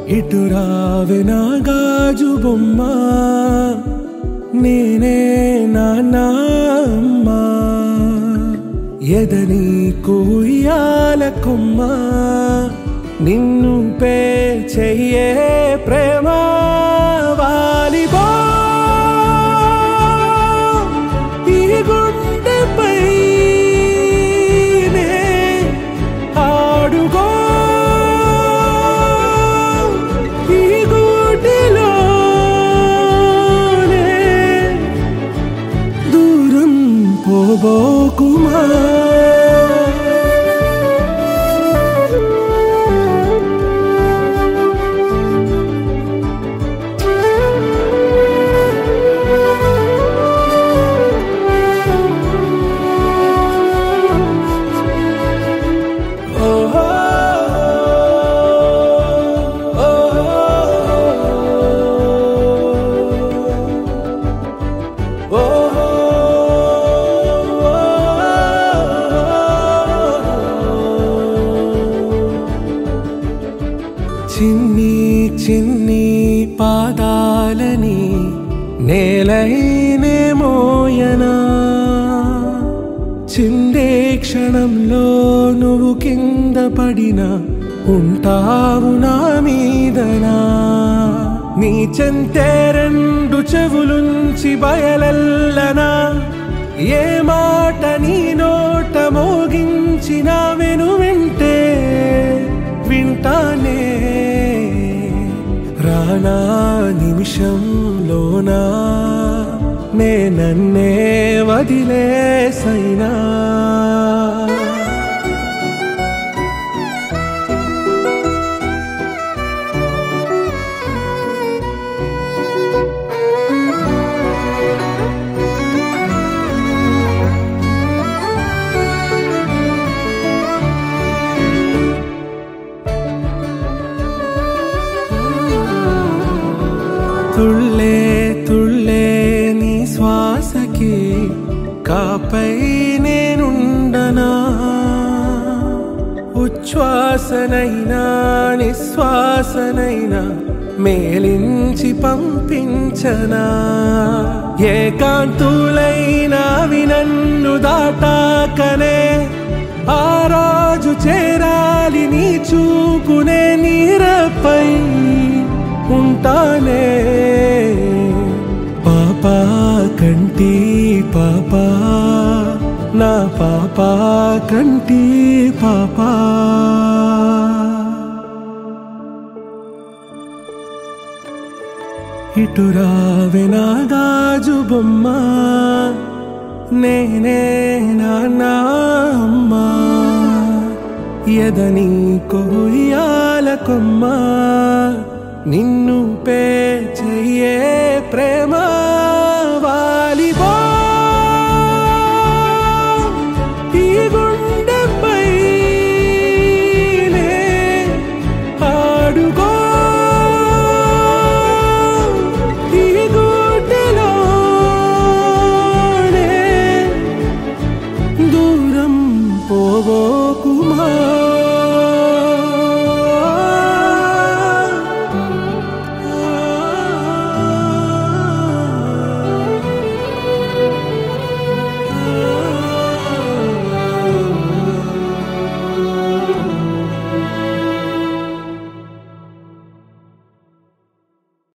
ఇటు రావే నా గాజు బొమ్మ నేనే నాన్న అమ్మ ఎదని కుయ్యాల కొమ్మ నిన్ను పే చెయ్యే ప్రేమ వాలిబో ఈ గుండెపై ఆడుగో ఈ గుడిలోనే దూరం పోబోకుమా చిన్ని చిన్ని పాదాలని నేలైనే మోయనా చిందే క్షణంలో నువ్వు కింద పడినా ఉంటావు నా మీదనా నీ చెంతే రెండు చెవులుంచి బయలెల్లనా ఏ మాట నీ నోట మోగించిన వెను వింటే వింటానే రానా నిమిషంలోనా నే నన్నే వదిలేసైనా తుళ్ళే తుళ్ళే నీ శ్వాసకి కాపై నేనుండనా ఉచ్ఛ్వాసనైనా నిశ్వాసనైనా మేలించి పంపించనా ఏకాంతులైనా నన్ను దాటాకనే ఆ రోజు చేరాలి నీ చూపునే నీరపై ఉంటానే పాపా కంటి పాపా నా పాపా కంటి పాపా ఇటు రావే నా గాజు బొమ్మ నేనే నాన్న అమ్మ ఎదని కొయ్యాల కొమ్మ నిన్ను పే చెయ్యే ప్రేమ